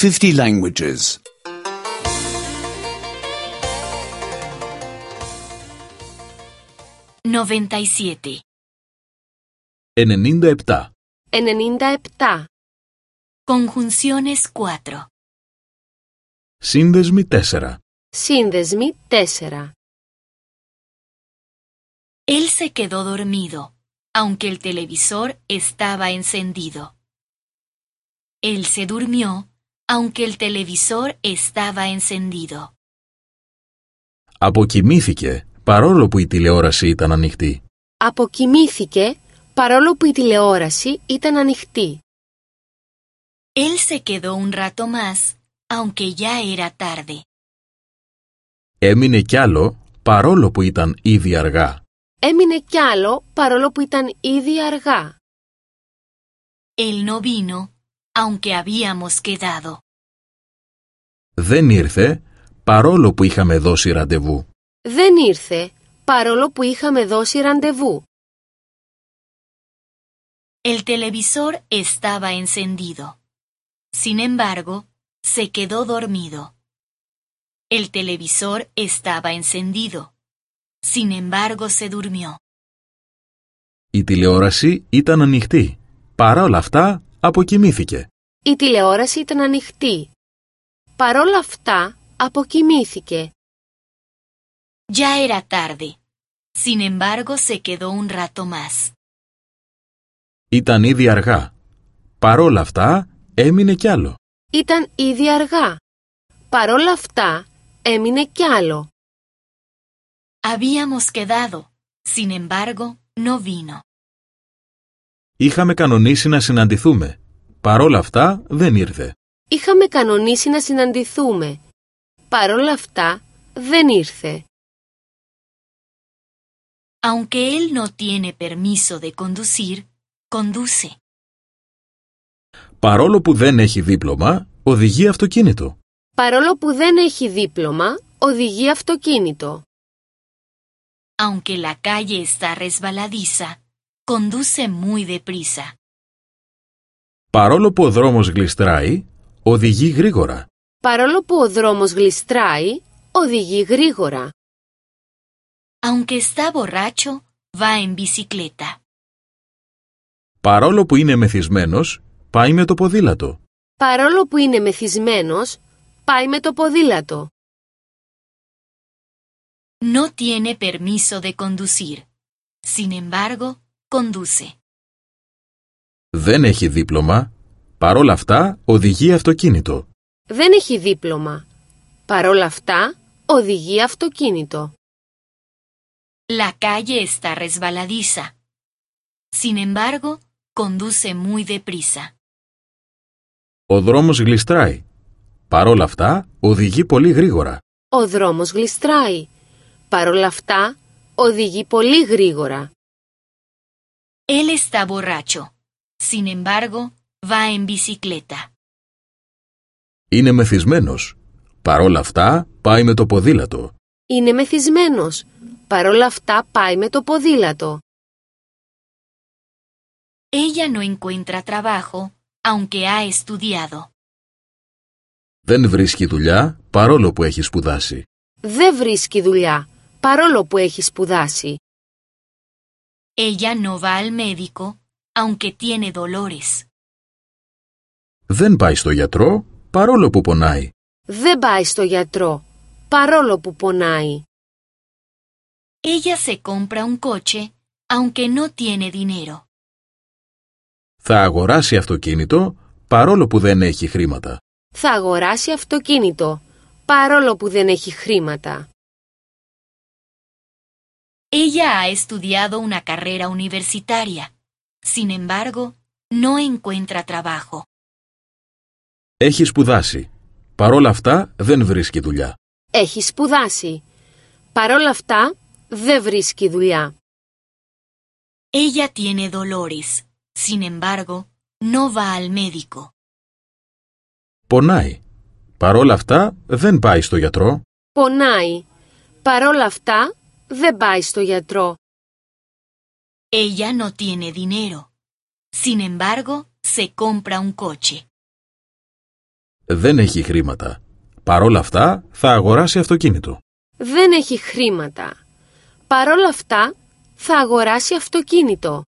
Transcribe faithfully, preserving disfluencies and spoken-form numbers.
fifty languages. noventa y siete. ενενήντα επτά. ενενήντα επτά. Conjunciones cuatro. Σύνδεσμοι τέσσερα. Σύνδεσμοι τέσσερα. Él se quedó dormido, aunque el televisor estaba encendido. Él se durmió, aunque el televisor estaba encendido. Αποκοιμήθηκε, παρόλο που η τηλεόραση ήταν ανοιχτή. Αποκοιμήθηκε παρόλο που η τηλεόραση ήταν ανοιχτή. Él se quedó un rato más, aunque ya era tarde. Έμεινε κι άλλο, παρόλο που ήταν ήδη αργά. Έμεινε κι άλλο παρόλο που ήταν ήδη αργά. Él no vino, aunque habíamos quedado. Δεν ήρθε, παρόλο που είχαμε δώσει ραντεβού. Δεν ήρθε παρόλο που είχαμε δώσει ραντεβού. El televisor estaba encendido. Sin embargo, se quedó dormido. El televisor estaba encendido. Sin embargo, se durmió. Η τηλεόραση ήταν ανοιχτή. Παρά όλα αυτά, αποκοιμήθηκε. Η τηλεόραση ήταν ανοιχτή. Παρόλα αυτά, αποκοιμήθηκε. Ya era tarde. Sin embargo, se quedó un rato más. Ήταν ήδη αργά. Παρόλα αυτά, έμεινε κι άλλο. Ήταν ήδη αργά. Παρόλα αυτά, έμεινε κι άλλο. Habíamos quedado. Sin embargo, no vino. Είχαμε κανονίσει να συναντηθούμε. Παρόλα αυτά, δεν ήρθε. Είχαμε κανονίσει να συναντηθούμε. Παρόλα αυτά, δεν ήρθε. Aunque él no tiene permiso de conducir, conduce. Παρόλο που δεν έχει δίπλωμα, οδηγεί αυτοκίνητο. Παρόλο που δεν έχει δίπλωμα, οδηγεί αυτοκίνητο. Aunque la calle está resbaladiza, conduce muy deprisa. Παρόλο που ο δρόμος γλιστράει, οδηγεί γρήγορα. Παρόλο που ο δρόμος γλιστράει, οδηγεί γρήγορα. Aunque está borracho, va en bicicleta. Παρόλο που είναι μεθυσμένος, πάει με το ποδήλατο. Παρόλο που είναι μεθυσμένος, πάει με το ποδήλατο. No tiene permiso de conducir. Sin embargo, conduce. Δεν έχει δίπλωμα. Παρόλα αυτά, οδηγεί αυτοκίνητο. Δεν έχει δίπλωμα. Παρόλα αυτά, οδηγεί αυτοκίνητο. La calle está resbaladiza. Sin embargo, conduce muy deprisa. Ο δρόμος γλιστράει. Παρόλα αυτά, οδηγεί πολύ γρήγορα. Ο δρόμος γλιστράει. Παρόλα αυτά, οδηγεί πολύ γρήγορα. Él está borracho. Sin embargo, va en bicicleta. Είναι μεθυσμένος. Παρόλα αυτά, πάει με το ποδήλατο. Είναι μεθυσμένος. Παρόλα αυτά, πάει με το ποδήλατο. Ella no encuentra trabajo, aunque ha estudiado. Δεν βρίσκει δουλειά, παρόλο που έχει σπουδάσει. Δεν βρίσκει δουλειά, παρόλο που έχει σπουδάσει. Ella no va al médico, aunque tiene dolores. Δεν πάει στο γιατρό, παρόλο που πονάει. Δεν πάει στο γιατρό, παρόλο που πονάει. Ella se compra un coche, aunque no tiene dinero. Θα αγοράσει αυτοκίνητο, παρόλο που δεν έχει χρήματα. Θα αγοράσει αυτοκίνητο, παρόλο που δεν έχει χρήματα. Ella ha estudiado una carrera universitaria. Sin embargo, no encuentra trabajo. Έχει σπουδάσει. Παρόλα αυτά, δεν βρίσκει δουλειά. Έχει σπουδάσει. Παρόλα αυτά, δεν βρίσκει δουλειά. Ella tiene dolores. Sin embargo, no va al médico. Πονάει. Παρόλα αυτά, δεν πάει στο γιατρό. Πονάει. Παρόλα αυτά, δεν πάει στο γιατρό. Ella no tiene dinero. Sin embargo, se compra un coche. Δεν έχει χρήματα. Παρόλα αυτά θα αγοράσει αυτοκίνητο. Δεν έχει χρήματα. Παρόλα αυτά θα αγοράσει αυτοκίνητο.